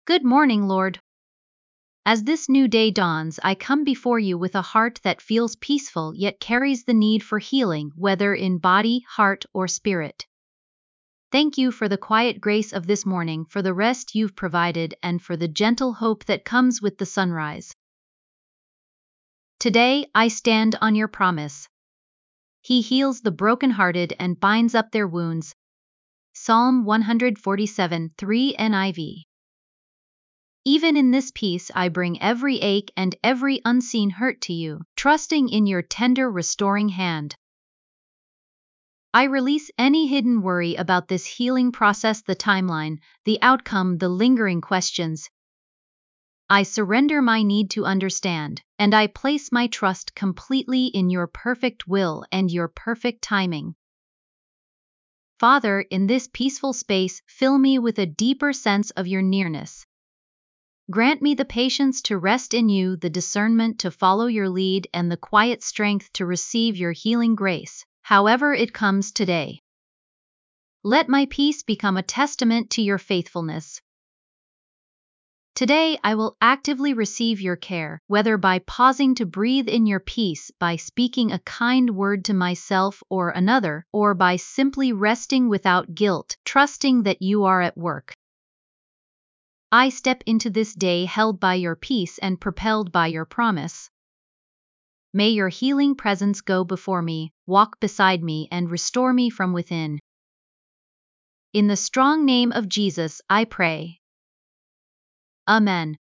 Good morning, Lord. As this new day dawns, I come before you with a heart that feels peaceful yet carries the need for healing, whether in body, heart, or spirit. Thank you for the quiet grace of this morning, for the rest you've provided, and for the gentle hope that comes with the sunrise. Today, I stand on your promise. He heals the brokenhearted and binds up their wounds. Psalm 147:3 NIV. Even in this peace I bring every ache and every unseen hurt to you, trusting in your tender restoring hand. I release any hidden worry about this healing process, the timeline, the outcome, the lingering questions. I surrender my need to understand, and I place my trust completely in your perfect will and your perfect timing. Father, in this peaceful space, fill me with a deeper sense of your nearness. Grant me the patience to rest in you, the discernment to follow your lead, and the quiet strength to receive your healing grace, however it comes today. Let my peace become a testament to your faithfulness. Today I will actively receive your care, whether by pausing to breathe in your peace, by speaking a kind word to myself or another, or by simply resting without guilt, trusting that you are at work. I step into this day held by your peace and propelled by your promise. May your healing presence go before me, walk beside me, and restore me from within. In the strong name of Jesus, I pray. Amen.